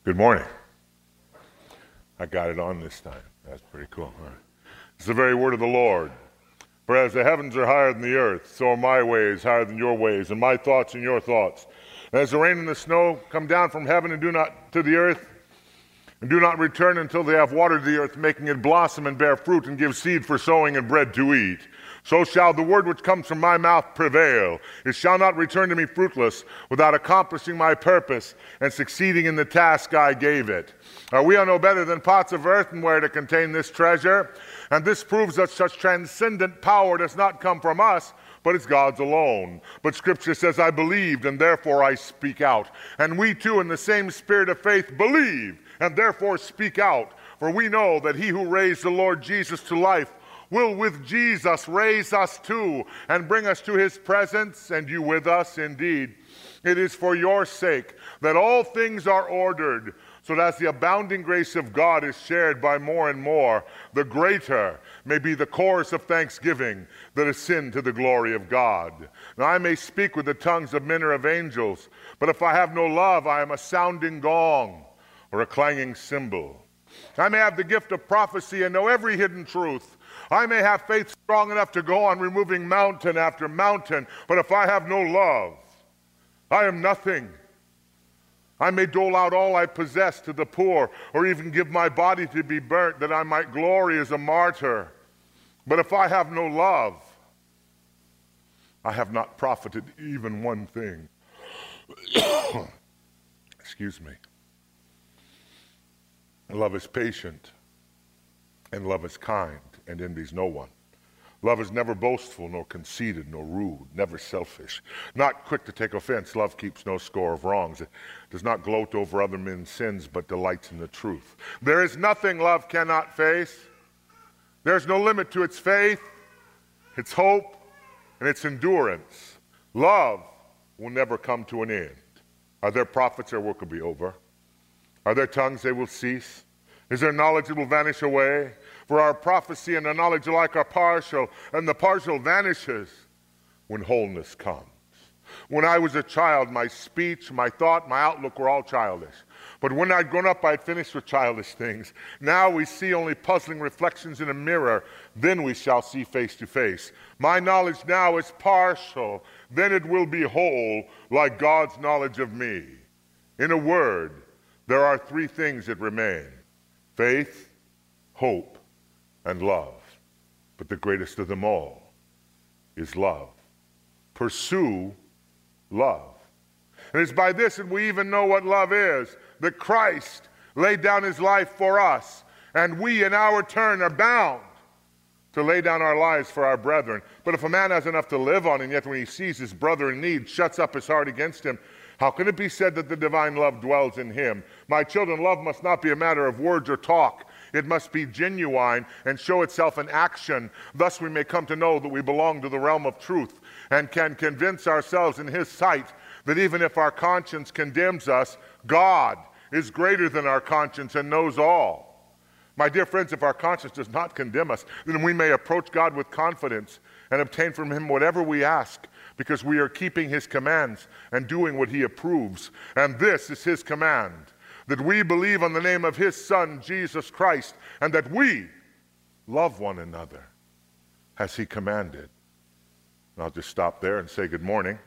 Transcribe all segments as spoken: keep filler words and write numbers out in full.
Good morning. I got it on this time. That's pretty cool. All right. It's the very word of the Lord. For as the heavens are higher than the earth, so are my ways higher than your ways, and my thoughts than your thoughts. And as the rain and the snow come down from heaven and do not to the earth, and do not return until they have watered the earth, making it blossom and bear fruit and give seed for sowing and bread to eat, so shall the word which comes from my mouth prevail. It shall not return to me fruitless, without accomplishing my purpose and succeeding in the task I gave it. Uh, we are no better than pots of earthenware to contain this treasure, and this proves that such transcendent power does not come from us, but it's God's alone. But Scripture says, I believed, and therefore I speak out. And we too, in the same spirit of faith, believe, and therefore speak out. For we know that he who raised the Lord Jesus to life will with Jesus raise us too, and bring us to his presence, and you with us indeed. It is for your sake that all things are ordered, so that as the abounding grace of God is shared by more and more, the greater may be the chorus of thanksgiving that ascend to the glory of God. Now I may speak with the tongues of men or of angels, but if I have no love, I am a sounding gong or a clanging cymbal. I may have the gift of prophecy and know every hidden truth. I may have faith strong enough to go on removing mountain after mountain, but if I have no love, I am nothing. I may dole out all I possess to the poor, or even give my body to be burnt, that I might glory as a martyr. But if I have no love, I have not profited even one thing. Excuse me. Love is patient, and love is kind, and envies no one. Love is never boastful, nor conceited, nor rude, never selfish, not quick to take offense. Love keeps no score of wrongs. It does not gloat over other men's sins, but delights in the truth. There is nothing love cannot face. There's no limit to its faith, its hope, and its endurance. Love will never come to an end. Are there prophets, their work will be over? Are there tongues, they will cease? Is there knowledge that will vanish away? For our prophecy and our knowledge alike are partial, and the partial vanishes when wholeness comes. When I was a child, my speech, my thought, my outlook were all childish. But when I'd grown up, I'd finished with childish things. Now we see only puzzling reflections in a mirror. Then we shall see face to face. My knowledge now is partial. Then it will be whole, like God's knowledge of me. In a word, there are three things that remain: faith, hope, and love. But the greatest of them all is love. Pursue love. And it's by this that we even know what love is, that Christ laid down his life for us, and we in our turn are bound to lay down our lives for our brethren. But if a man has enough to live on, and yet when he sees his brother in need, shuts up his heart against him, how can it be said that the divine love dwells in him? My children, love must not be a matter of words or talk. It must be genuine and show itself in action. Thus we may come to know that we belong to the realm of truth, and can convince ourselves in his sight that even if our conscience condemns us, God is greater than our conscience and knows all. My dear friends, if our conscience does not condemn us, then we may approach God with confidence and obtain from him whatever we ask, because we are keeping his commands and doing what he approves. And this is his command, that we believe on the name of his Son, Jesus Christ, and that we love one another as he commanded. And I'll just stop there and say good morning.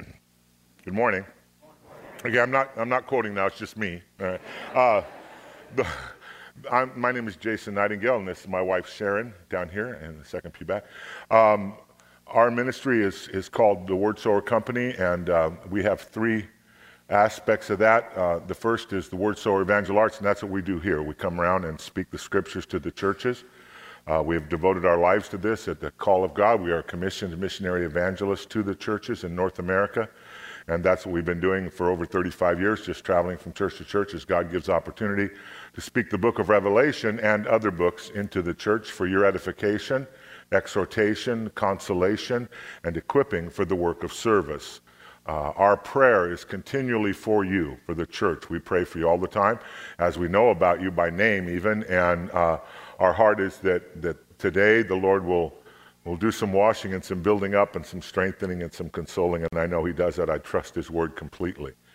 Good morning. Again, I'm not, I'm not quoting now, it's just me. All right. Uh, the, I'm, my name is Jason Nightingale, and this is my wife Sharon down here in the second pew back. Um, our ministry is, is called the Word Sower Company, and uh, we have three aspects of that. Uh, the first is the Word Sower Evangel Arts, and that's what we do here. We come around and speak the scriptures to the churches. Uh, we have devoted our lives to this at the call of God. We are commissioned missionary evangelists to the churches in North America, and that's what we've been doing for over thirty-five years, just traveling from church to church as God gives opportunity to speak the book of Revelation and other books into the church for your edification, exhortation, consolation, and equipping for the work of service. Uh, our prayer is continually for you, for the church. We pray for you all the time, as we know about you by name even, and uh, our heart is that, that today the Lord will, will do some washing and some building up and some strengthening and some consoling, and I know he does that. I trust his word completely.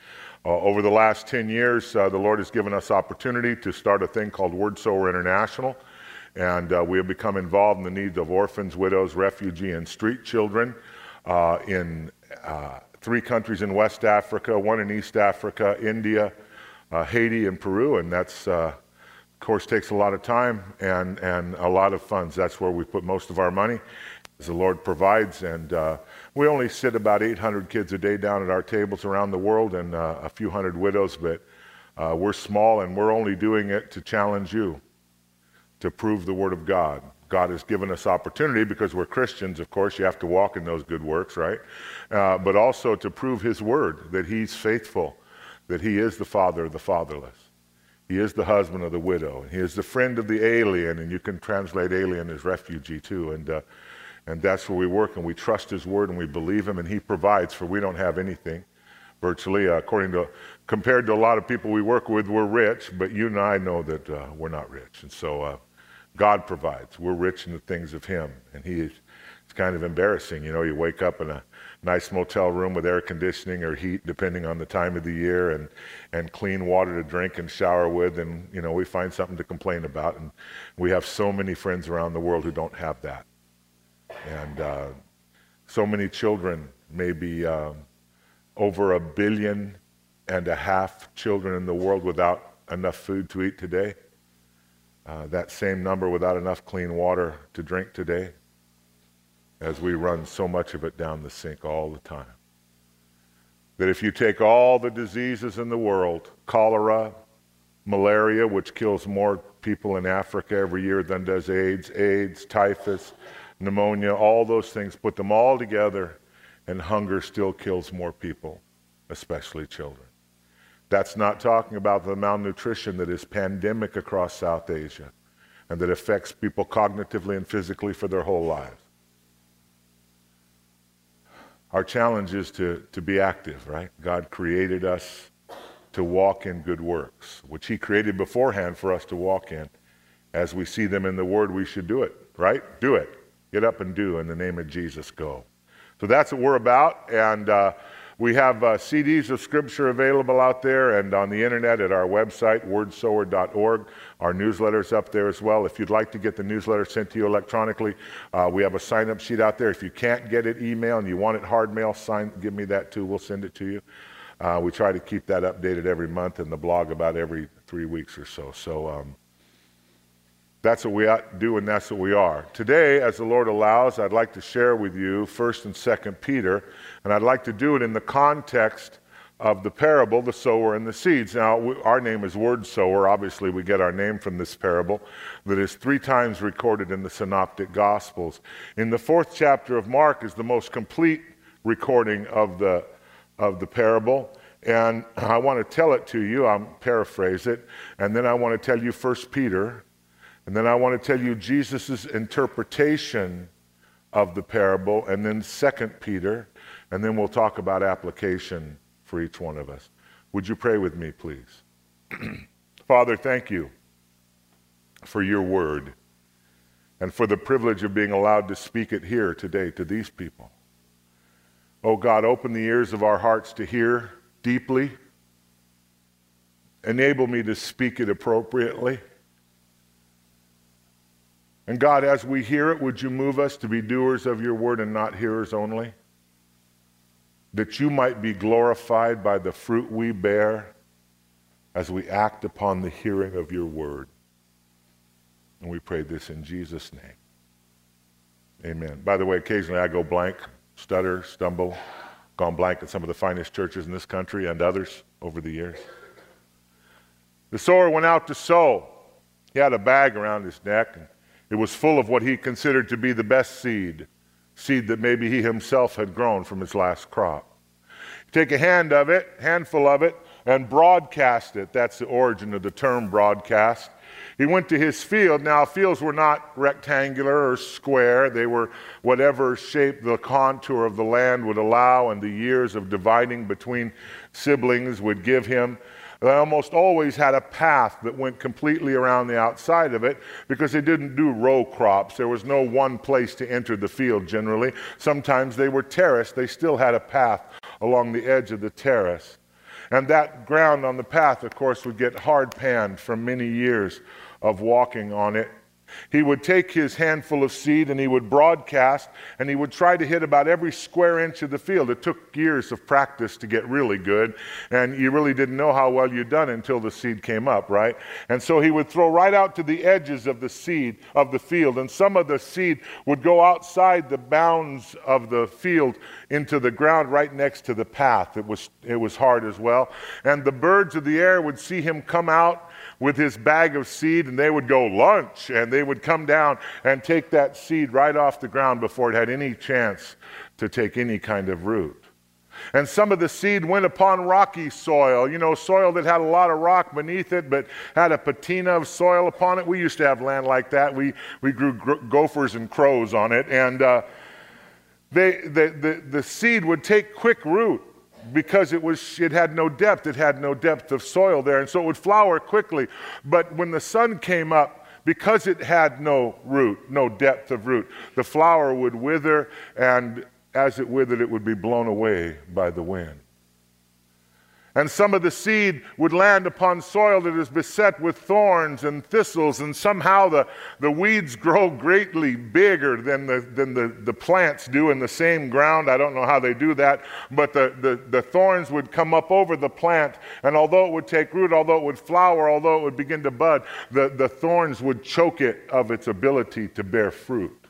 Uh, over the last ten years, uh, the Lord has given us opportunity to start a thing called Word Sower International, and uh, we have become involved in the needs of orphans, widows, refugee, and street children uh, in uh, three countries in West Africa, one in East Africa, India, uh, Haiti, and Peru, and that's, uh, of course, takes a lot of time and, and a lot of funds. That's where we put most of our money, as the Lord provides, and uh, we only sit about eight hundred kids a day down at our tables around the world, and uh, a few hundred widows, but uh, we're small, and we're only doing it to challenge you, to prove the Word of God. God has given us opportunity because we're Christians, of course. You have to walk in those good works, right? Uh, but also to prove His Word, that He's faithful, that He is the Father of the fatherless. He is the husband of the widow. He is the friend of the alien, and you can translate alien as refugee too. And uh, And that's where we work, and we trust His Word, and we believe Him, and He provides, for we don't have anything. Virtually, uh, according to, compared to a lot of people we work with, we're rich, but you and I know that uh, we're not rich. And so uh, God provides. We're rich in the things of Him, and He is, it's kind of embarrassing. You know, you wake up in a nice motel room with air conditioning or heat, depending on the time of the year, and, and clean water to drink and shower with, and, you know, we find something to complain about. And we have so many friends around the world who don't have that. And uh, so many children, maybe uh, over a billion and a half children in the world without enough food to eat today. Uh, that same number without enough clean water to drink today, as we run so much of it down the sink all the time. That if you take all the diseases in the world, cholera, malaria, which kills more people in Africa every year than does AIDS, AIDS, typhus, pneumonia, all those things, put them all together, and hunger still kills more people, especially children. That's not talking about the malnutrition that is pandemic across South Asia and that affects people cognitively and physically for their whole lives. Our challenge is to, to be active, right? God created us to walk in good works, which He created beforehand for us to walk in. As we see them in the Word, we should do it, right? Do it. Get up and do. In the name of Jesus, go. So that's what we're about, and uh, we have uh, C Ds of Scripture available out there and on the internet at our website, word sower dot org. Our newsletter's up there as well. If you'd like to get the newsletter sent to you electronically, uh, we have a sign-up sheet out there. If you can't get it email and you want it hard mail, sign, give me that too. We'll send it to you. Uh, we try to keep that updated every month, and the blog about every three weeks or so. So um, that's what we do, and that's what we are. Today, as the Lord allows, I'd like to share with you First and Second Peter, and I'd like to do it in the context of the parable, the sower and the seeds. Now, we, our name is Word Sower. Obviously, we get our name from this parable that is three times recorded in the Synoptic Gospels. In the fourth chapter of Mark is the most complete recording of the, of the parable. And I want to tell it to you. I'll paraphrase it. And then I want to tell you First Peter. And then I want to tell you Jesus' interpretation of the parable, and then Second Peter, and then we'll talk about application for each one of us. Would you pray with me, please? Father, thank you for your word and for the privilege of being allowed to speak it here today to these people. Oh God, open the ears of our hearts to hear deeply. Enable me to speak it appropriately. And God, as we hear it, would you move us to be doers of your word and not hearers only? That you might be glorified by the fruit we bear as we act upon the hearing of your word. And we pray this in Jesus' name. Amen. By the way, occasionally I go blank, stutter, stumble, gone blank at some of the finest churches in this country and others over the years. The sower went out to sow. He had a bag around his neck, and it was full of what he considered to be the best seed, seed that maybe he himself had grown from his last crop. Take a hand of it, handful of it, and broadcast it. That's the origin of the term broadcast. He went to his field. Now, fields were not rectangular or square. They were whatever shape the contour of the land would allow, and the years of dividing between siblings would give him. They almost always had a path that went completely around the outside of it because they didn't do row crops. There was no one place to enter the field generally. Sometimes they were terraced. They still had a path along the edge of the terrace. And that ground on the path, of course, would get hard-panned from many years of walking on it. He would take his handful of seed and he would broadcast, and he would try to hit about every square inch of the field. It took years of practice to get really good, and you really didn't know how well you'd done until the seed came up, right? And so he would throw right out to the edges of the seed of the field, and some of the seed would go outside the bounds of the field into the ground right next to the path. It was, it was hard as well. And the birds of the air would see him come out with his bag of seed, and they would go lunch, and they would come down and take that seed right off the ground before it had any chance to take any kind of root. And some of the seed went upon rocky soil, you know, soil that had a lot of rock beneath it, but had a patina of soil upon it. We used to have land like that. We, we grew gro- gophers and crows on it, and uh, they, the, the, the seed would take quick root, because it was, it had no depth. It had no depth of soil there, and so it would flower quickly. But when the sun came up, because it had no root, no depth of root, the flower would wither, and as it withered, it would be blown away by the wind. And some of the seed would land upon soil that is beset with thorns and thistles, and somehow the, the weeds grow greatly bigger than, the, than the, the plants do in the same ground. I don't know how they do that, but the, the, the thorns would come up over the plant, and although it would take root, although it would flower, although it would begin to bud, the, the thorns would choke it of its ability to bear fruit.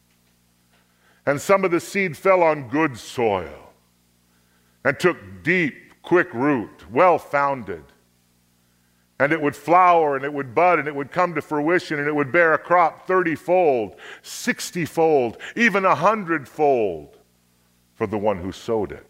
And some of the seed fell on good soil and took deep, quick root, well-founded. And it would flower, and it would bud, and it would come to fruition, and it would bear a crop thirty-fold, sixty-fold, even a hundred-fold for the one who sowed it.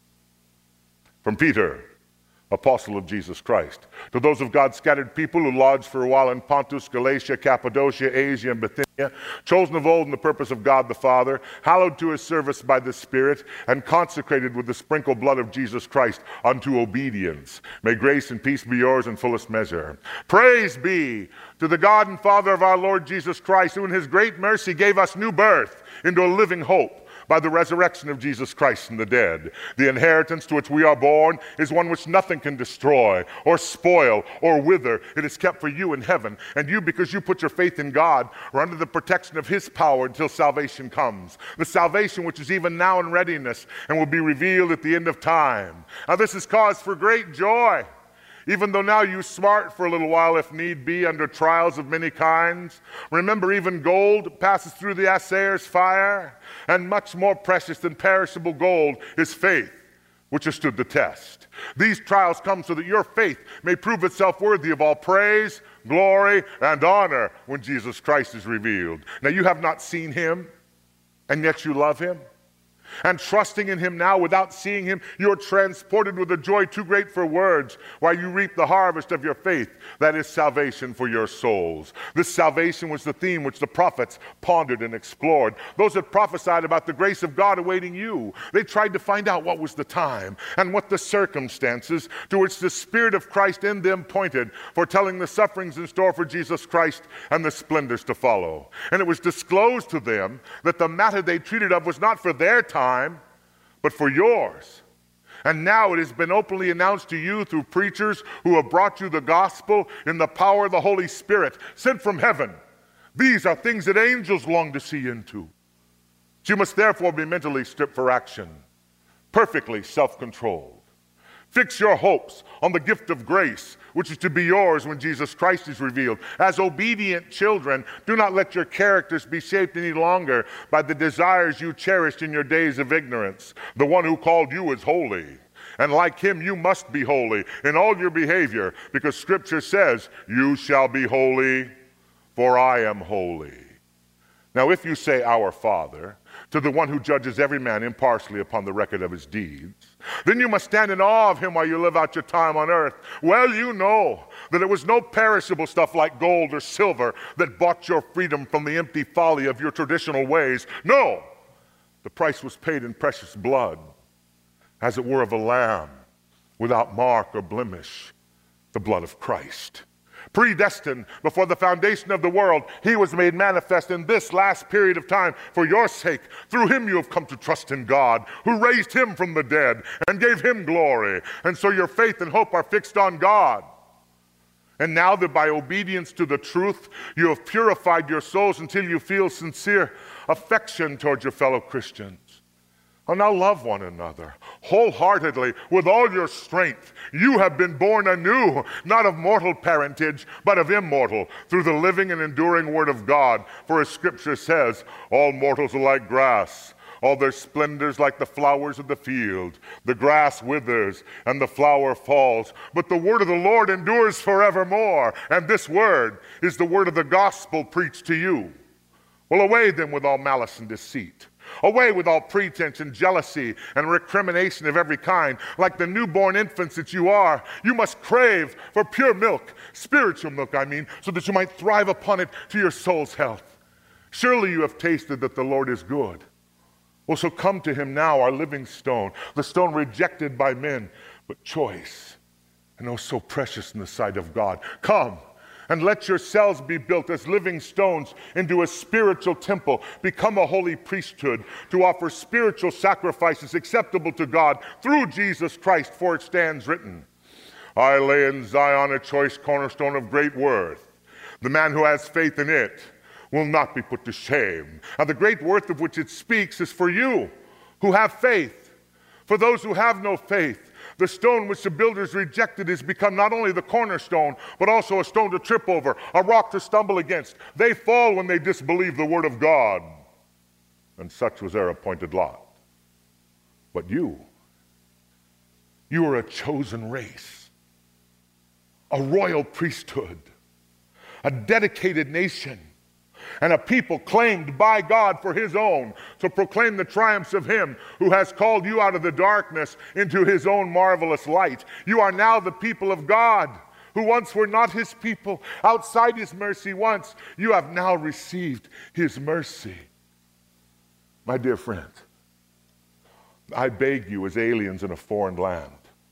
From Peter, apostle of Jesus Christ, to those of God's scattered people who lodged for a while in Pontus, Galatia, Cappadocia, Asia, and Bithynia, chosen of old in the purpose of God the Father, hallowed to his service by the Spirit, and consecrated with the sprinkled blood of Jesus Christ unto obedience. May grace and peace be yours in fullest measure. Praise be to the God and Father of our Lord Jesus Christ, who in his great mercy gave us new birth into a living hope by the resurrection of Jesus Christ from the dead. The inheritance to which we are born is one which nothing can destroy or spoil or wither. It is kept for you in heaven, and you, because you put your faith in God, are under the protection of his power until salvation comes. The salvation which is even now in readiness and will be revealed at the end of time. Now this is cause for great joy, even though now you smart for a little while, if need be, under trials of many kinds. Remember, even gold passes through the assayer's fire, and much more precious than perishable gold is faith, which has stood the test. These trials come so that your faith may prove itself worthy of all praise, glory, and honor when Jesus Christ is revealed. Now you have not seen him, and yet you love him. And trusting in him now without seeing him, you're transported with a joy too great for words, while you reap the harvest of your faith. That is salvation for your souls. This salvation was the theme which the prophets pondered and explored. Those that prophesied about the grace of God awaiting you, they tried to find out what was the time and what the circumstances to which the Spirit of Christ in them pointed, foretelling the sufferings in store for Jesus Christ and the splendors to follow. And it was disclosed to them that the matter they treated of was not for their time, Time, but for yours. And now it has been openly announced to you through preachers who have brought you the gospel in the power of the Holy Spirit sent from heaven. These are things that angels long to see into. You must therefore be mentally stripped for action, perfectly self-controlled. Fix your hopes on the gift of grace, which is to be yours when Jesus Christ is revealed. As obedient children, do not let your characters be shaped any longer by the desires you cherished in your days of ignorance. The one who called you is holy, and like him you must be holy in all your behavior, because Scripture says, "You shall be holy, for I am holy." Now if you say, "Our Father," to the one who judges every man impartially upon the record of his deeds, then you must stand in awe of him while you live out your time on earth. Well, you know that it was no perishable stuff like gold or silver that bought your freedom from the empty folly of your traditional ways. No, the price was paid in precious blood, as it were of a lamb, without mark or blemish, the blood of Christ. Predestined before the foundation of the world, he was made manifest in this last period of time for your sake. Through him you have come to trust in God, who raised him from the dead and gave him glory. And so your faith and hope are fixed on God. And now that by obedience to the truth, you have purified your souls until you feel sincere affection towards your fellow Christians. Oh, now love one another wholeheartedly with all your strength. You have been born anew, not of mortal parentage, but of immortal, through the living and enduring word of God. For as Scripture says, all mortals are like grass, all their splendors like the flowers of the field. The grass withers and the flower falls, but the word of the Lord endures forevermore. And this word is the word of the gospel preached to you. Well, away then with all malice and deceit. Away with all pretense and jealousy and recrimination of every kind. Like the newborn infants that you are, you must crave for pure milk, spiritual milk, I mean, so that you might thrive upon it to your soul's health. Surely you have tasted that the Lord is good. Well, so come to him now, our living stone, the stone rejected by men, but choice, and oh, so precious in the sight of God. Come. And let yourselves be built as living stones into a spiritual temple. Become a holy priesthood to offer spiritual sacrifices acceptable to God through Jesus Christ, for it stands written, I lay in Zion a choice cornerstone of great worth. The man who has faith in it will not be put to shame. And the great worth of which it speaks is for you who have faith. For those who have no faith, the stone which the builders rejected has become not only the cornerstone, but also a stone to trip over, a rock to stumble against. They fall when they disbelieve the word of God. And such was their appointed lot. But you, you are a chosen race, a royal priesthood, a dedicated nation, and a people claimed by God for his own, to proclaim the triumphs of him who has called you out of the darkness into his own marvelous light. You are now the people of God, who once were not his people. Outside his mercy once, you have now received his mercy. My dear friend, I beg you as aliens in a foreign land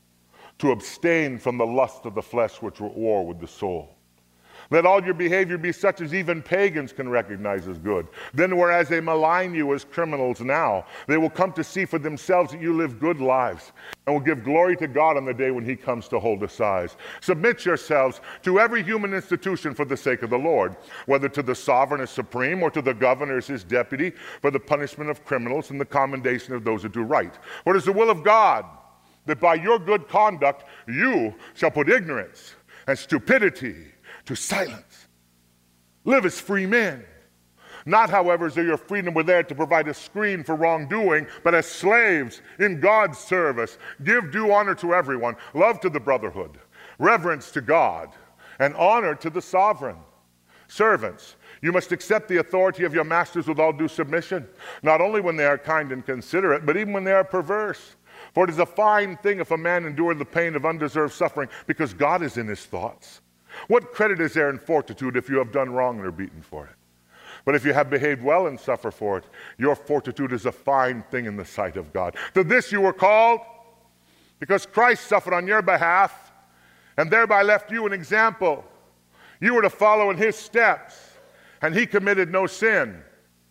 to abstain from the lust of the flesh which are at war with the soul. Let all your behavior be such as even pagans can recognize as good. Then whereas they malign you as criminals now, they will come to see for themselves that you live good lives and will give glory to God on the day when he comes to hold assize. Submit yourselves to every human institution for the sake of the Lord, whether to the sovereign as supreme or to the governor as his deputy, for the punishment of criminals and the commendation of those who do right. For it is the will of God that by your good conduct you shall put ignorance and stupidity to silence. Live as free men. Not, however, as though your freedom were there to provide a screen for wrongdoing, but as slaves in God's service. Give due honor to everyone, love to the brotherhood, reverence to God, and honor to the sovereign. Servants, you must accept the authority of your masters with all due submission, not only when they are kind and considerate, but even when they are perverse. For it is a fine thing if a man endure the pain of undeserved suffering, because God is in his thoughts. What credit is there in fortitude if you have done wrong and are beaten for it? But if you have behaved well and suffer for it, your fortitude is a fine thing in the sight of God. To this you were called, because Christ suffered on your behalf and thereby left you an example. You were to follow in his steps, and he committed no sin.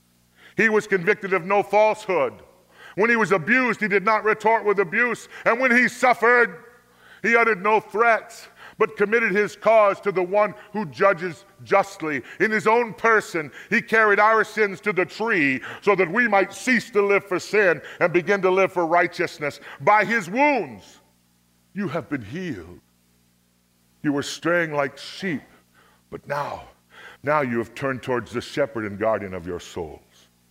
He was convicted of no falsehood. When he was abused, he did not retort with abuse. And when he suffered, he uttered no threats, but committed his cause to the one who judges justly. In his own person, he carried our sins to the tree so that we might cease to live for sin and begin to live for righteousness. By his wounds, you have been healed. You were straying like sheep, but now, now you have turned towards the shepherd and guardian of your souls.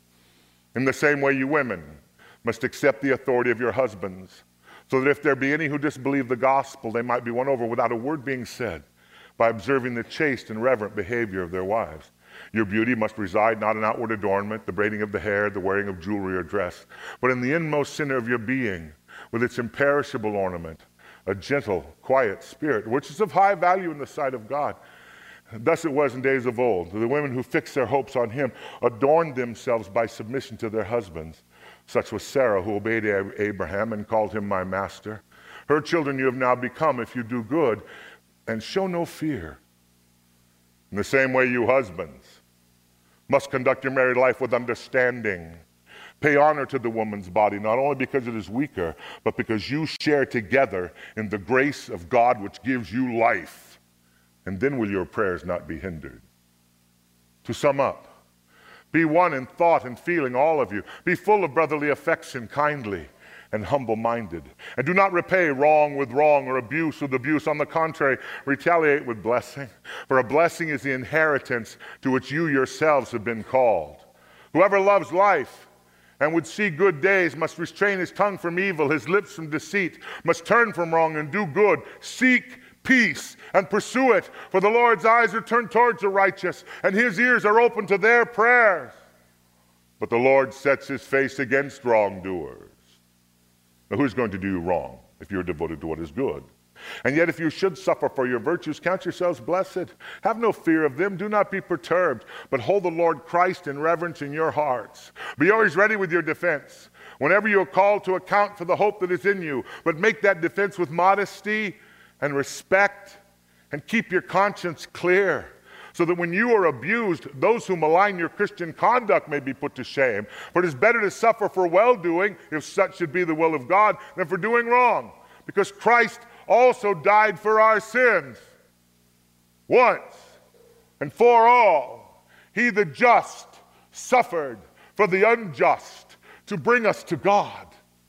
In the same way, you women must accept the authority of your husbands, so that if there be any who disbelieve the gospel, they might be won over without a word being said by observing the chaste and reverent behavior of their wives. Your beauty must reside not in outward adornment, the braiding of the hair, the wearing of jewelry or dress, but in the inmost center of your being, with its imperishable ornament, a gentle, quiet spirit, which is of high value in the sight of God. Thus it was in days of old. The women who fixed their hopes on him adorned themselves by submission to their husbands. Such was Sarah, who obeyed Abraham and called him my master. Her children you have now become if you do good and show no fear. In the same way, you husbands must conduct your married life with understanding. Pay honor to the woman's body, not only because it is weaker, but because you share together in the grace of God which gives you life. And then will your prayers not be hindered. To sum up, be one in thought and feeling, all of you. Be full of brotherly affection, kindly and humble-minded. And do not repay wrong with wrong or abuse with abuse. On the contrary, retaliate with blessing. For a blessing is the inheritance to which you yourselves have been called. Whoever loves life and would see good days must restrain his tongue from evil, his lips from deceit, must turn from wrong and do good. Seek peace and pursue it, for the Lord's eyes are turned towards the righteous, and his ears are open to their prayers. But the Lord sets his face against wrongdoers. Now, who's going to do you wrong if you're devoted to what is good? And yet if you should suffer for your virtues, count yourselves blessed. Have no fear of them. Do not be perturbed, but hold the Lord Christ in reverence in your hearts. Be always ready with your defense, whenever you are called to account for the hope that is in you. But make that defense with modesty and respect, and keep your conscience clear, so that when you are abused, those who malign your Christian conduct may be put to shame. For it is better to suffer for well-doing, if such should be the will of God, than for doing wrong. Because Christ also died for our sins, once and for all. He, the just, suffered for the unjust to bring us to God.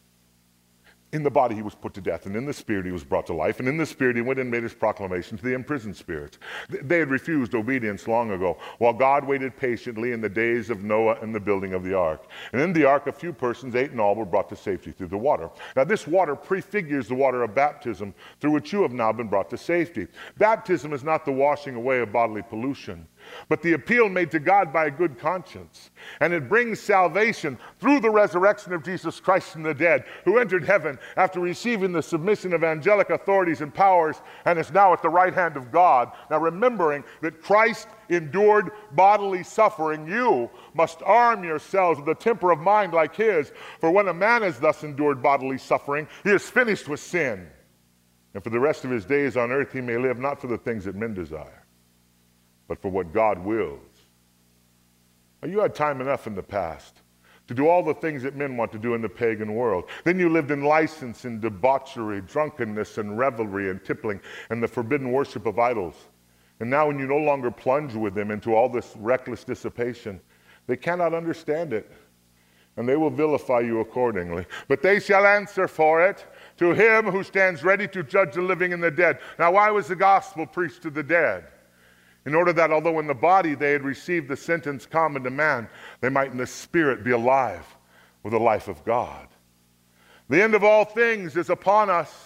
In the body he was put to death, and in the spirit he was brought to life, and in the spirit he went and made his proclamation to the imprisoned spirits. They had refused obedience long ago, while God waited patiently in the days of Noah and the building of the ark. And in the ark a few persons, eight in all, were brought to safety through the water. Now this water prefigures the water of baptism, through which you have now been brought to safety. Baptism is not the washing away of bodily pollution, but the appeal made to God by a good conscience. And it brings salvation through the resurrection of Jesus Christ from the dead, who entered heaven after receiving the submission of angelic authorities and powers, and is now at the right hand of God. Now remembering that Christ endured bodily suffering, you must arm yourselves with a temper of mind like his. For when a man has thus endured bodily suffering, he is finished with sin. And for the rest of his days on earth he may live not for the things that men desire, but for what God wills. Now, you had time enough in the past to do all the things that men want to do in the pagan world. Then you lived in license and debauchery, drunkenness and revelry and tippling and the forbidden worship of idols. And now when you no longer plunge with them into all this reckless dissipation, they cannot understand it, and they will vilify you accordingly. But they shall answer for it to him who stands ready to judge the living and the dead. Now why was the gospel preached to the dead? In order that, although in the body they had received the sentence common to man, they might in the spirit be alive with the life of God. The end of all things is upon us,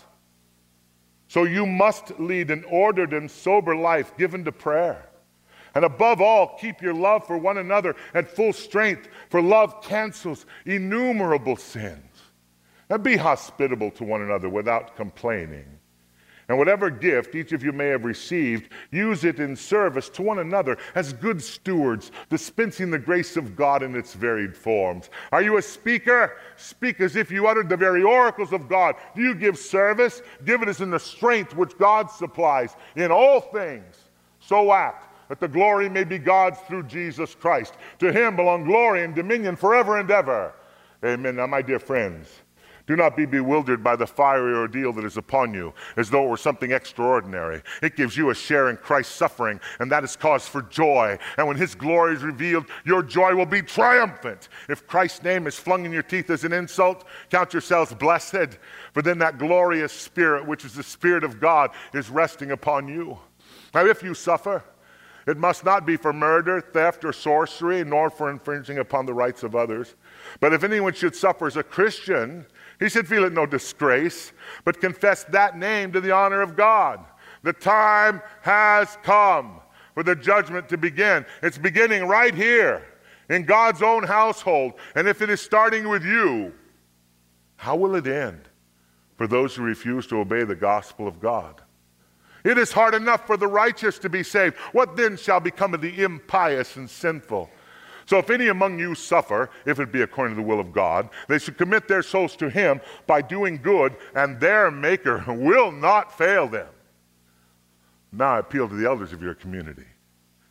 so you must lead an ordered and sober life given to prayer. And above all, keep your love for one another at full strength, for love cancels innumerable sins. And be hospitable to one another without complaining. And whatever gift each of you may have received, use it in service to one another as good stewards, dispensing the grace of God in its varied forms. Are you a speaker? Speak as if you uttered the very oracles of God. Do you give service? Give it as in the strength which God supplies. In all things, so act, that the glory may be God's through Jesus Christ. To him belong glory and dominion forever and ever. Amen. Now, my dear friends, do not be bewildered by the fiery ordeal that is upon you, as though it were something extraordinary. It gives you a share in Christ's suffering, and that is cause for joy. And when his glory is revealed, your joy will be triumphant. If Christ's name is flung in your teeth as an insult, count yourselves blessed, for then that glorious Spirit, which is the Spirit of God, is resting upon you. Now, if you suffer, it must not be for murder, theft, or sorcery, nor for infringing upon the rights of others. But if anyone should suffer as a Christian, he should feel it no disgrace, but confess that name to the honor of God. The time has come for the judgment to begin. It's beginning right here in God's own household. And if it is starting with you, how will it end for those who refuse to obey the gospel of God? It is hard enough for the righteous to be saved. What then shall become of the impious and sinful? So if any among you suffer, if it be according to the will of God, they should commit their souls to him by doing good, and their Maker will not fail them. Now I appeal to the elders of your community.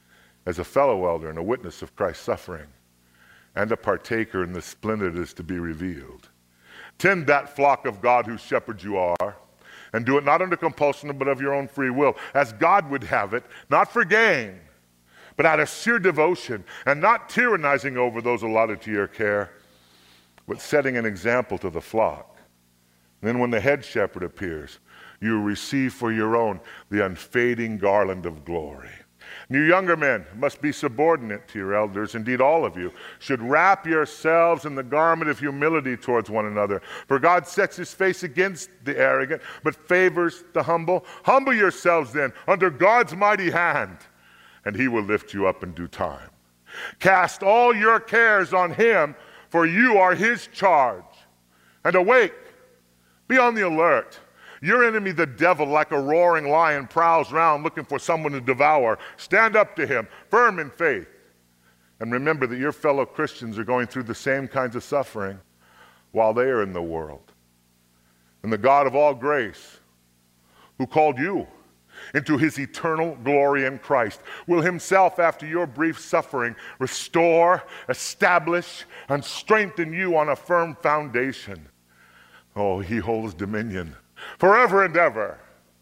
as a fellow elder and a witness of Christ's suffering, and a partaker in the splendor that is to be revealed. Tend that flock of God whose shepherd you are, and do it not under compulsion, but of your own free will, as God would have it, not for gain, but out of sheer devotion, and not tyrannizing over those allotted to your care, but setting an example to the flock. And then when the head shepherd appears, you receive for your own the unfading garland of glory. And you younger men must be subordinate to your elders. Indeed, all of you should wrap yourselves in the garment of humility towards one another. For God sets his face against the arrogant, but favors the humble. Humble yourselves then under God's mighty hand, and he will lift you up in due time. Cast all your cares on him, for you are his charge. And awake, be on the alert. Your enemy, the devil, like a roaring lion, prowls round looking for someone to devour. Stand up to him, firm in faith. And remember that your fellow Christians are going through the same kinds of suffering while they are in the world. And the God of all grace, who called you into his eternal glory in Christ, will himself, after your brief suffering, restore, establish, and strengthen you on a firm foundation. Oh, he holds dominion forever and ever.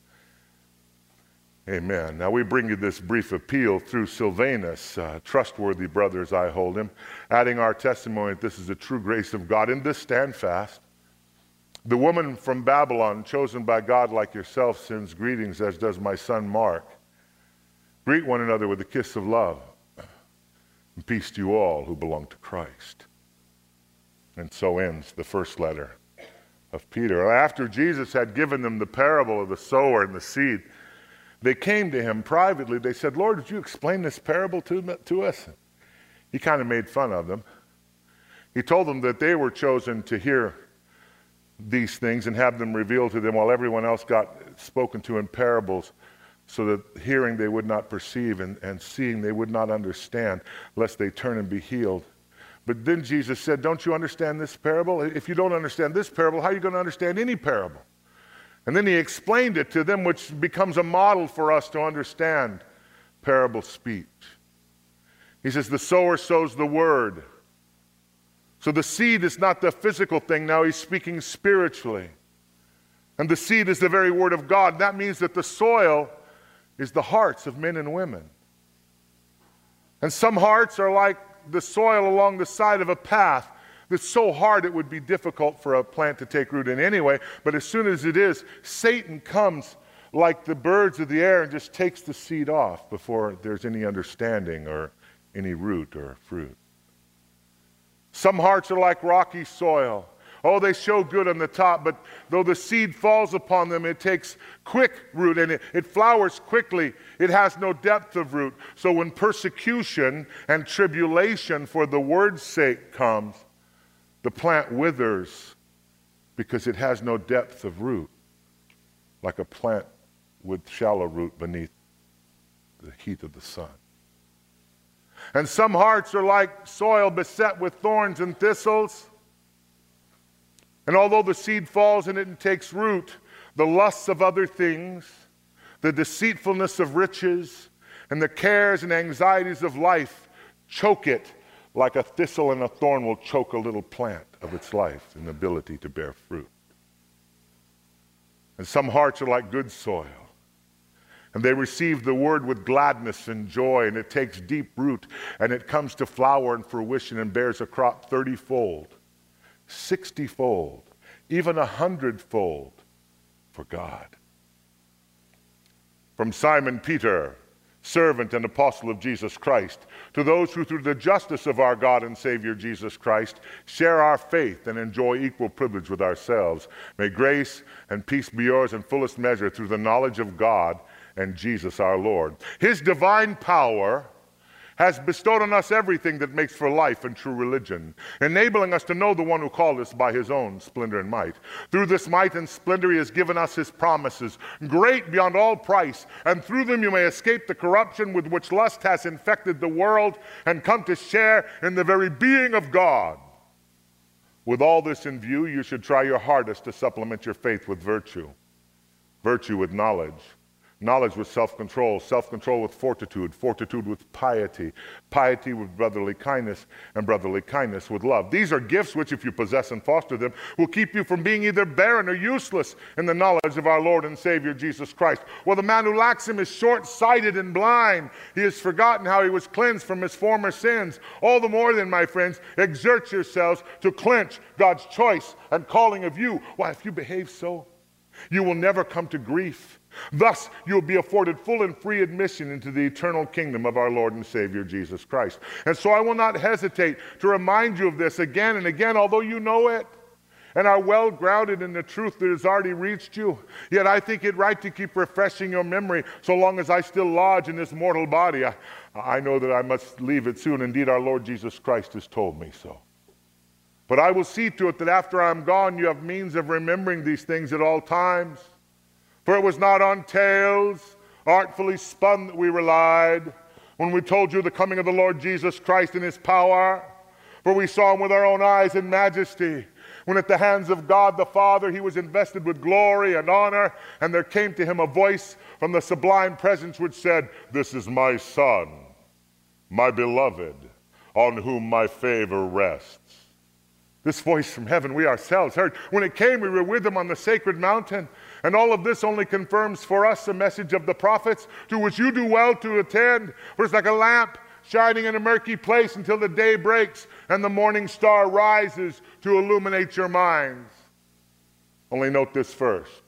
Amen. Now we bring you this brief appeal through Silvanus, uh, trustworthy brothers I hold him, adding our testimony that this is the true grace of God. In this stand fast. The woman from Babylon, chosen by God like yourself, sends greetings, as does my son Mark. Greet one another with a kiss of love. And peace to you all who belong to Christ. And so ends the first letter of Peter. After Jesus had given them the parable of the sower and the seed, they came to him privately. They said, Lord, would you explain this parable to, to us? He kind of made fun of them. He told them that they were chosen to hear these things and have them revealed to them, while everyone else got spoken to in parables, so that hearing they would not perceive, and, and seeing they would not understand, lest they turn and be healed. But then Jesus said, don't you understand this parable? If you don't understand this parable, how are you going to understand any parable? And then he explained it to them, which becomes a model for us to understand parable speech. He says, the sower sows the word. So the seed is not the physical thing. Now he's speaking spiritually. And the seed is the very word of God. That means that the soil is the hearts of men and women. And some hearts are like the soil along the side of a path that's so hard it would be difficult for a plant to take root in anyway. But as soon as it is, Satan comes like the birds of the air and just takes the seed off before there's any understanding or any root or fruit. Some hearts are like rocky soil. Oh, they show good on the top, but though the seed falls upon them, it takes quick root, and it, it flowers quickly. It has no depth of root. So when persecution and tribulation for the word's sake comes, the plant withers because it has no depth of root, like a plant with shallow root beneath the heat of the sun. And some hearts are like soil beset with thorns and thistles. And although the seed falls in it and takes root, the lusts of other things, the deceitfulness of riches, and the cares and anxieties of life choke it like a thistle and a thorn will choke a little plant of its life and ability to bear fruit. And some hearts are like good soil. And they receive the word with gladness and joy, and it takes deep root, and it comes to flower and fruition and bears a crop thirty-fold, sixty-fold, even a hundredfold for God. From Simon Peter, servant and apostle of Jesus Christ, to those who through the justice of our God and Savior Jesus Christ share our faith and enjoy equal privilege with ourselves, may grace and peace be yours in fullest measure through the knowledge of God and Jesus our Lord. His divine power has bestowed on us everything that makes for life and true religion, enabling us to know the one who called us by his own splendor and might. Through this might and splendor he has given us his promises, great beyond all price, and through them you may escape the corruption with which lust has infected the world and come to share in the very being of God. With all this in view, you should try your hardest to supplement your faith with virtue, virtue with knowledge, knowledge with self-control, self-control with fortitude, fortitude with piety, piety with brotherly kindness, and brotherly kindness with love. These are gifts which, if you possess and foster them, will keep you from being either barren or useless in the knowledge of our Lord and Savior Jesus Christ. Well, the man who lacks him is short-sighted and blind. He has forgotten how he was cleansed from his former sins. All the more then, my friends, exert yourselves to clinch God's choice and calling of you. Why, if you behave so, you will never come to grief. Thus, you will be afforded full and free admission into the eternal kingdom of our Lord and Savior Jesus Christ. And so I will not hesitate to remind you of this again and again, although you know it and are well grounded in the truth that has already reached you. Yet I think it right to keep refreshing your memory so long as I still lodge in this mortal body. I, I know that I must leave it soon. Indeed, our Lord Jesus Christ has told me so. But I will see to it that after I'm gone, you have means of remembering these things at all times. For it was not on tales, artfully spun, that we relied when we told you the coming of the Lord Jesus Christ in his power. For we saw him with our own eyes in majesty, when at the hands of God the Father he was invested with glory and honor, and there came to him a voice from the sublime presence which said, "This is my Son, my beloved, on whom my favor rests." This voice from heaven we ourselves heard. When it came, we were with him on the sacred mountain. And all of this only confirms for us the message of the prophets, to which you do well to attend. For it's like a lamp shining in a murky place until the day breaks and the morning star rises to illuminate your minds. Only note this first.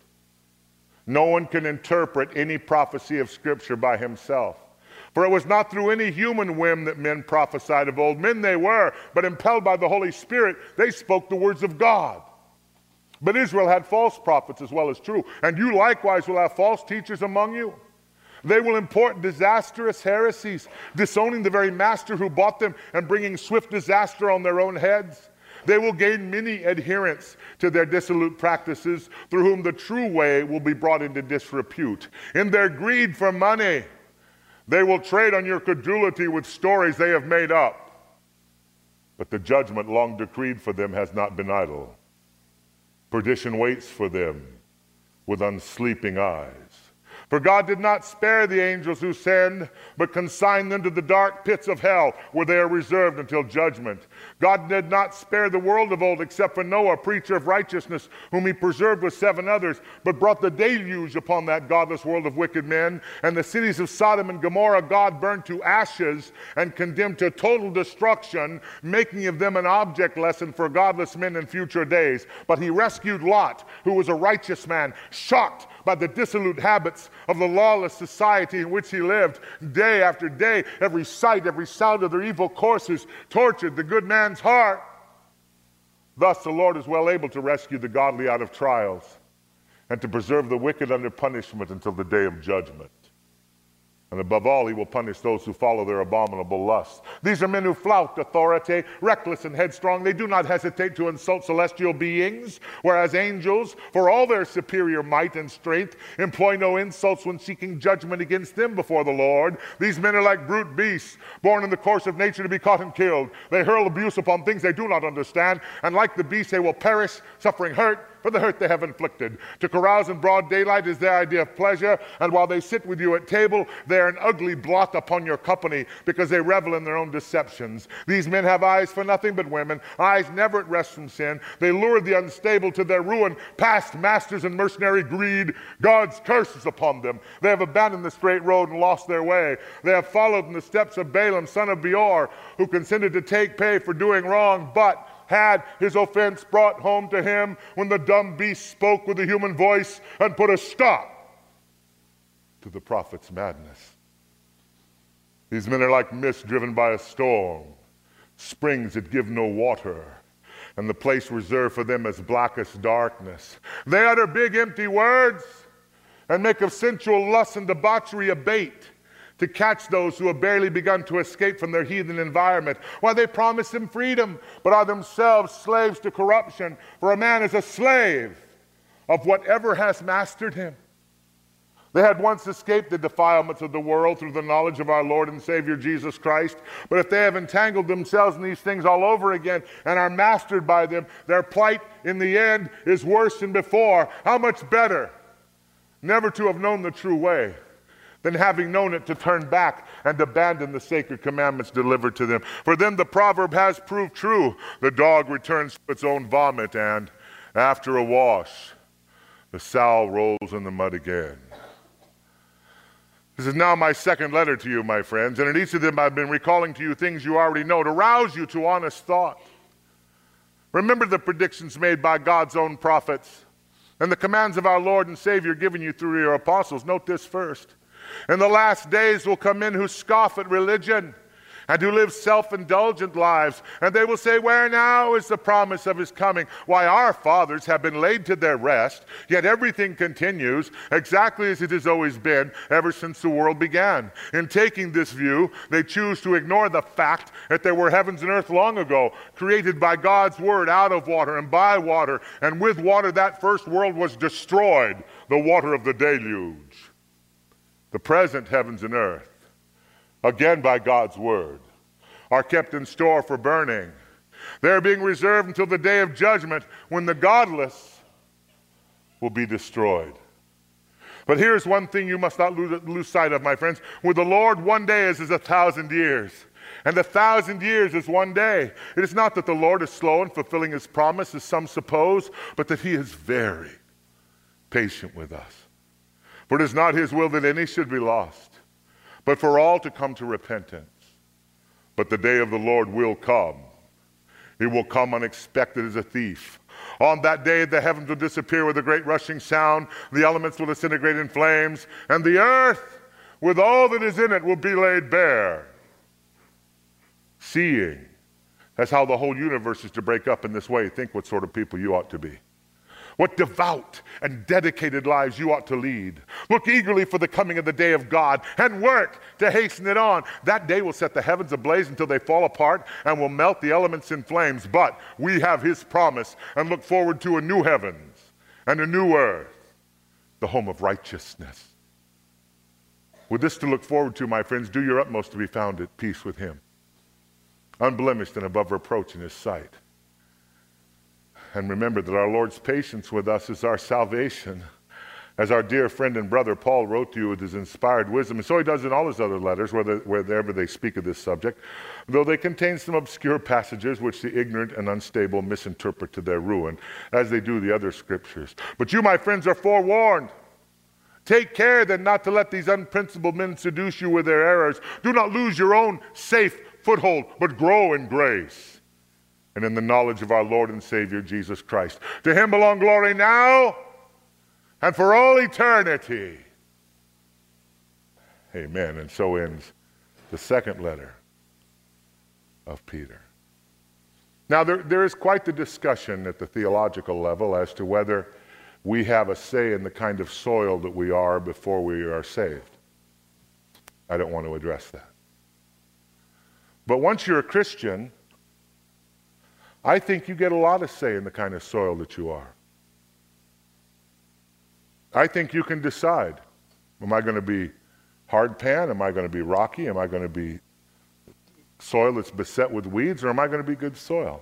No one can interpret any prophecy of Scripture by himself. For it was not through any human whim that men prophesied of old. Men they were, but impelled by the Holy Spirit, they spoke the words of God. But Israel had false prophets as well as true. And you likewise will have false teachers among you. They will import disastrous heresies, disowning the very master who bought them and bringing swift disaster on their own heads. They will gain many adherents to their dissolute practices, through whom the true way will be brought into disrepute. In their greed for money, they will trade on your credulity with stories they have made up. But the judgment long decreed for them has not been idle. Perdition waits for them with unsleeping eyes. For God did not spare the angels who sinned, but consigned them to the dark pits of hell, where they are reserved until judgment. God did not spare the world of old, except for Noah, preacher of righteousness, whom he preserved with seven others, but brought the deluge upon that godless world of wicked men. And the cities of Sodom and Gomorrah God burned to ashes and condemned to total destruction, making of them an object lesson for godless men in future days. But he rescued Lot, who was a righteous man, shocked by the dissolute habits of the lawless society in which he lived. Day after day, every sight, every sound of their evil courses tortured the good man's heart. Thus the Lord is well able to rescue the godly out of trials, and to preserve the wicked under punishment until the day of judgment. And above all, he will punish those who follow their abominable lusts. These are men who flout authority, reckless and headstrong. They do not hesitate to insult celestial beings, whereas angels, for all their superior might and strength, employ no insults when seeking judgment against them before the Lord. These men are like brute beasts, born in the course of nature to be caught and killed. They hurl abuse upon things they do not understand, and like the beasts they will perish, suffering hurt for the hurt they have inflicted. To carouse in broad daylight is their idea of pleasure, and while they sit with you at table, they are an ugly blot upon your company, because they revel in their own deceptions. These men have eyes for nothing but women, eyes never at rest from sin. They lure the unstable to their ruin, past masters in mercenary greed. God's curse is upon them. They have abandoned the straight road and lost their way. They have followed in the steps of Balaam, son of Beor, who consented to take pay for doing wrong, but had his offense brought home to him when the dumb beast spoke with a human voice and put a stop to the prophet's madness. These men are like mist driven by a storm, springs that give no water, and the place reserved for them as blackest darkness. They utter big empty words and make of sensual lust and debauchery a bait to catch those who have barely begun to escape from their heathen environment. Why, they promise them freedom, but are themselves slaves to corruption. For a man is a slave of whatever has mastered him. They had once escaped the defilements of the world through the knowledge of our Lord and Savior Jesus Christ. But if they have entangled themselves in these things all over again and are mastered by them, their plight in the end is worse than before. How much better never to have known the true way, than having known it to turn back and abandon the sacred commandments delivered to them. For then the proverb has proved true. The dog returns to its own vomit, and after a wash, the sow rolls in the mud again. This is now my second letter to you, my friends, and in each of them I've been recalling to you things you already know to rouse you to honest thought. Remember the predictions made by God's own prophets and the commands of our Lord and Savior given you through your apostles. Note this first. In the last days will come in who scoff at religion and who live self-indulgent lives. And they will say, where now is the promise of his coming? Why, our fathers have been laid to their rest, yet everything continues exactly as it has always been ever since the world began. In taking this view, they choose to ignore the fact that there were heavens and earth long ago, created by God's word out of water and by water, and with water that first world was destroyed, the water of the deluge. The present heavens and earth, again by God's word, are kept in store for burning. They are being reserved until the day of judgment when the godless will be destroyed. But here's one thing you must not lose, lose sight of, my friends. With the Lord, one day is as a thousand years, and a thousand years is one day. It is not that the Lord is slow in fulfilling his promise, as some suppose, but that he is very patient with us. For it is not his will that any should be lost, but for all to come to repentance. But the day of the Lord will come. It will come unexpected as a thief. On that day the heavens will disappear with a great rushing sound, the elements will disintegrate in flames, and the earth with all that is in it will be laid bare. Seeing, that's how the whole universe is to break up in this way. Think what sort of people you ought to be. What devout and dedicated lives you ought to lead. Look eagerly for the coming of the day of God and work to hasten it on. That day will set the heavens ablaze until they fall apart and will melt the elements in flames. But we have his promise and look forward to a new heavens and a new earth, the home of righteousness. With this to look forward to, my friends, do your utmost to be found at peace with him, unblemished and above reproach in his sight. And remember that our Lord's patience with us is our salvation. As our dear friend and brother Paul wrote to you with his inspired wisdom, and so he does in all his other letters, whether, wherever they speak of this subject, though they contain some obscure passages which the ignorant and unstable misinterpret to their ruin, as they do the other scriptures. But you, my friends, are forewarned. Take care then not to let these unprincipled men seduce you with their errors. Do not lose your own safe foothold, but grow in grace and in the knowledge of our Lord and Savior, Jesus Christ. To him belong glory now and for all eternity. Amen. And so ends the second letter of Peter. Now, there, there is quite the discussion at the theological level as to whether we have a say in the kind of soil that we are before we are saved. I don't want to address that. But once you're a Christian, I think you get a lot of say in the kind of soil that you are. I think you can decide, am I going to be hard pan? Am I going to be rocky? Am I going to be soil that's beset with weeds? Or am I going to be good soil?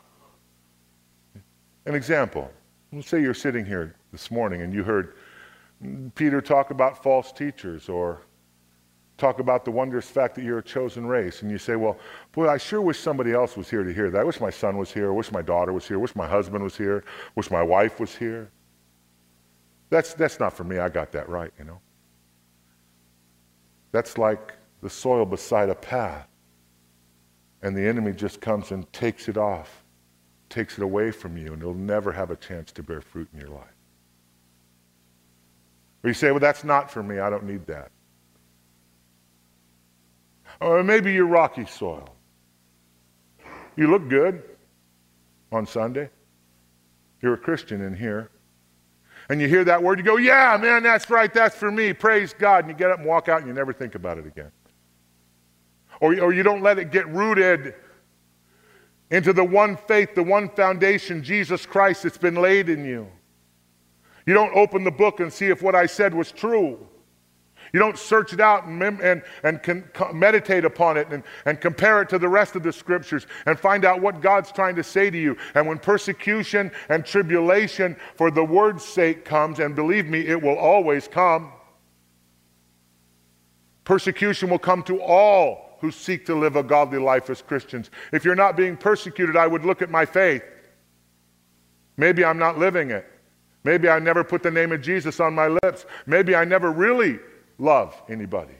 An example. Let's say you're sitting here this morning and you heard Peter talk about false teachers, or talk about the wondrous fact that you're a chosen race, and you say, well, boy, I sure wish somebody else was here to hear that. I wish my son was here. I wish my daughter was here. I wish my husband was here. I wish my wife was here. That's, that's not for me. I got that right, you know. That's like the soil beside a path, and the enemy just comes and takes it off, takes it away from you, and it'll never have a chance to bear fruit in your life. Or you say, well, that's not for me. I don't need that. Or maybe you're rocky soil. You look good on Sunday. You're a Christian in here. And you hear that word, you go, yeah, man, that's right, that's for me. Praise God. And you get up and walk out and you never think about it again. Or, or you don't let it get rooted into the one faith, the one foundation, Jesus Christ, that's been laid in you. You don't open the book and see if what I said was true. You don't search it out and, mem- and, and con- meditate upon it and, and compare it to the rest of the scriptures and find out what God's trying to say to you. And when persecution and tribulation for the word's sake comes, and believe me, it will always come, persecution will come to all who seek to live a godly life as Christians. If you're not being persecuted, I would look at my faith. Maybe I'm not living it. Maybe I never put the name of Jesus on my lips. Maybe I never really love anybody.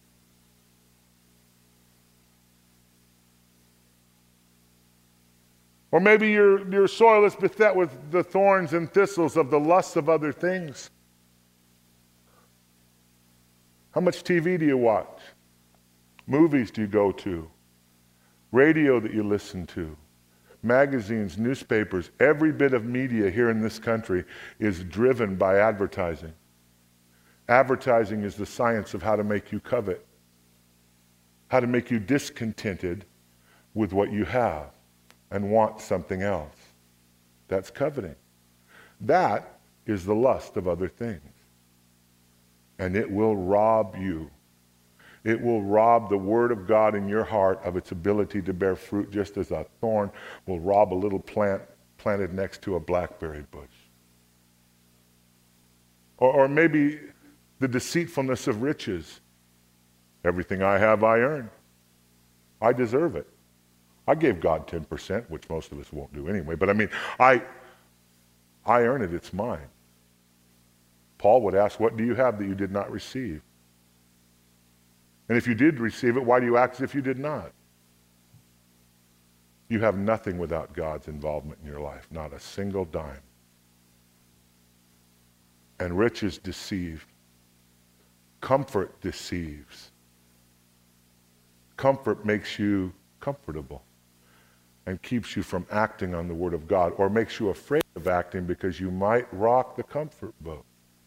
Or maybe your, your soil is beset with the thorns and thistles of the lusts of other things. How much T V do you watch? Movies do you go to? Radio that you listen to? Magazines, newspapers, every bit of media here in this country is driven by advertising. Advertising is the science of how to make you covet, how to make you discontented with what you have and want something else. That's coveting. That is the lust of other things. And it will rob you. It will rob the Word of God in your heart of its ability to bear fruit, just as a thorn will rob a little plant planted next to a blackberry bush. Or, or maybe the deceitfulness of riches. Everything I have, I earn. I deserve it. I gave God ten percent, which most of us won't do anyway, but I mean, I, I earn it, it's mine. Paul would ask, what do you have that you did not receive? And if you did receive it, why do you act as if you did not? You have nothing without God's involvement in your life, not a single dime. And riches deceive. Comfort deceives. Comfort makes you comfortable and keeps you from acting on the Word of God, or makes you afraid of acting because you might rock the comfort boat.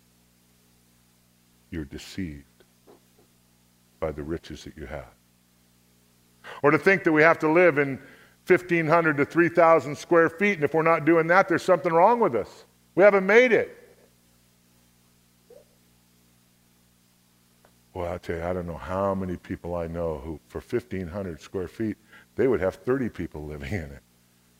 You're deceived by the riches that you have. Or to think that we have to live in fifteen hundred to three thousand square feet, and if we're not doing that, there's something wrong with us. We haven't made it. Well, I'll tell you, I don't know how many people I know who, for fifteen hundred square feet, they would have thirty people living in it.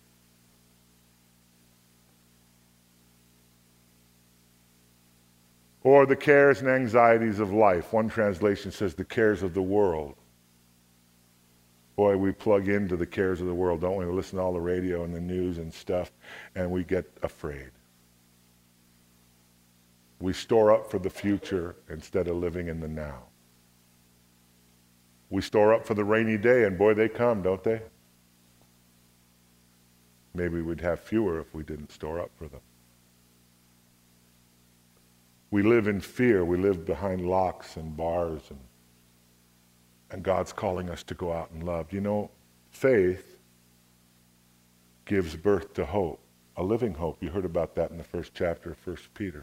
Or the cares and anxieties of life. One translation says the cares of the world. Boy, we plug into the cares of the world, don't we? We listen to all the radio and the news and stuff, and we get afraid. We store up for the future instead of living in the now. We store up for the rainy day, and boy, they come, don't they? Maybe we'd have fewer if we didn't store up for them. We live in fear. We live behind locks and bars, and, and God's calling us to go out and love. You know, faith gives birth to hope, a living hope. You heard about that in the first chapter of First Peter.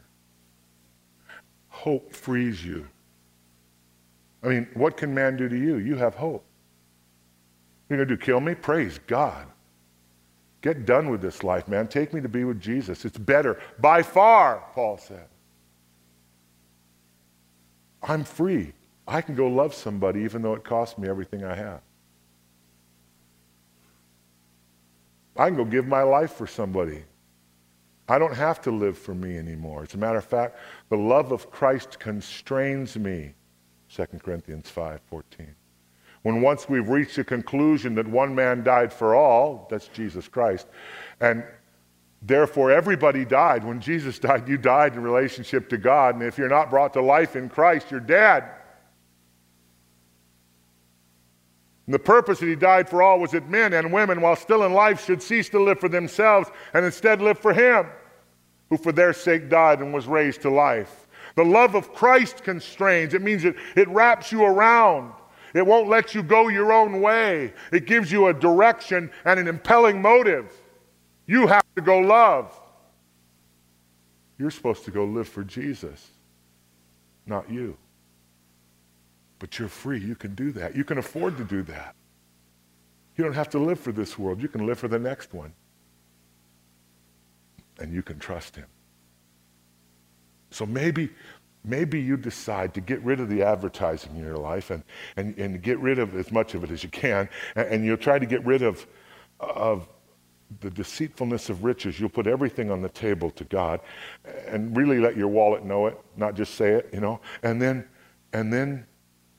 Hope frees you. I mean, what can man do to you? You have hope. You're going to do kill me? Praise God. Get done with this life, man. Take me to be with Jesus. It's better. By far, Paul said. I'm free. I can go love somebody even though it costs me everything I have. I can go give my life for somebody. I don't have to live for me anymore. As a matter of fact, the love of Christ constrains me. Second Corinthians five fourteen. When once we've reached the conclusion that one man died for all, that's Jesus Christ, and therefore everybody died. When Jesus died, you died in relationship to God, and if you're not brought to life in Christ, you're dead. And the purpose that he died for all was that men and women, while still in life, should cease to live for themselves and instead live for him, who for their sake died and was raised to life. The love of Christ constrains. It means it, it wraps you around. It won't let you go your own way. It gives you a direction and an impelling motive. You have to go love. You're supposed to go live for Jesus, not you. But you're free. You can do that. You can afford to do that. You don't have to live for this world. You can live for the next one. And you can trust him. So maybe, maybe you decide to get rid of the advertising in your life and, and, and get rid of as much of it as you can, and, and you'll try to get rid of, of the deceitfulness of riches. You'll put everything on the table to God and really let your wallet know it, not just say it, you know, and then, and then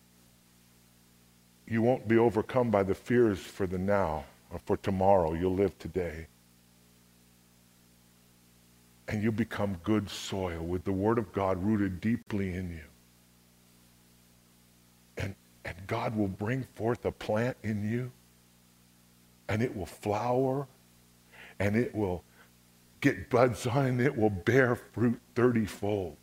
you won't be overcome by the fears for the now or for tomorrow. You'll live today. And you become good soil with the Word of God rooted deeply in you. And, and God will bring forth a plant in you, and it will flower, and it will get buds on, and it will bear fruit thirty-fold,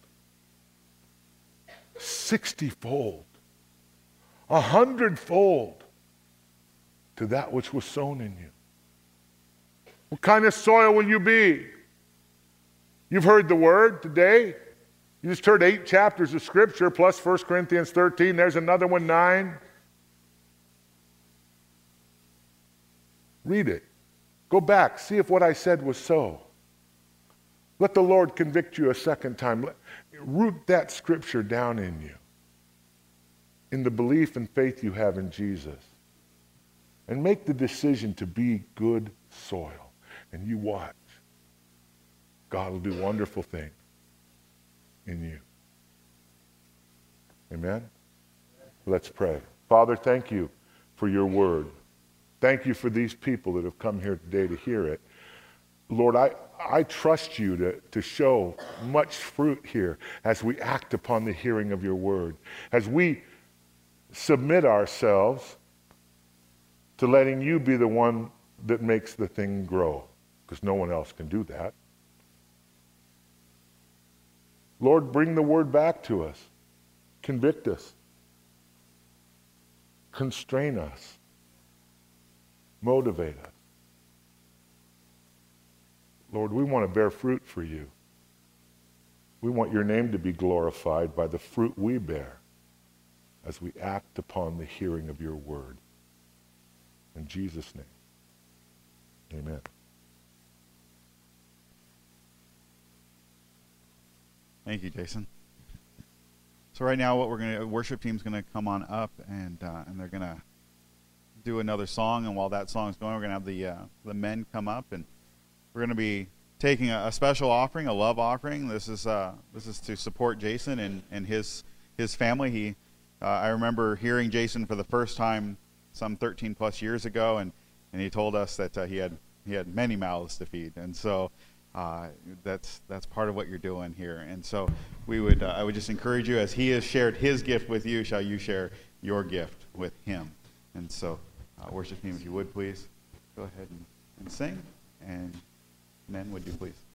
sixty-fold, a hundred-fold to that which was sown in you. What kind of soil will you be? You've heard the word today. You just heard eight chapters of Scripture plus First Corinthians thirteen. There's another one, nine. Read it. Go back. See if what I said was so. Let the Lord convict you a second time. Let, root that Scripture down in you, in the belief and faith you have in Jesus. And make the decision to be good soil. And you watch. God will do wonderful things in you. Amen? Let's pray. Father, thank you for your word. Thank you for these people that have come here today to hear it. Lord, I, I trust you to, to show much fruit here as we act upon the hearing of your word. As we submit ourselves to letting you be the one that makes the thing grow, because no one else can do that. Lord, bring the word back to us. Convict us. Constrain us. Motivate us. Lord, we want to bear fruit for you. We want your name to be glorified by the fruit we bear as we act upon the hearing of your word. In Jesus' name, amen. Thank you, Jason. So right now, what we're gonna worship team's gonna come on up, and uh, and they're gonna do another song. And while that song's going, we're gonna have the uh, the men come up, and we're gonna be taking a, a special offering, a love offering. This is uh, this is to support Jason and, and his his family. He uh, I remember hearing Jason for the first time some thirteen plus years ago, and, and he told us that uh, he had he had many mouths to feed, and so. Uh, that's that's part of what you're doing here, and so we would uh, I would just encourage you, as he has shared his gift with you, shall you share your gift with him? And so, uh, worship team, if you would please go ahead and, and sing, and men, would you please?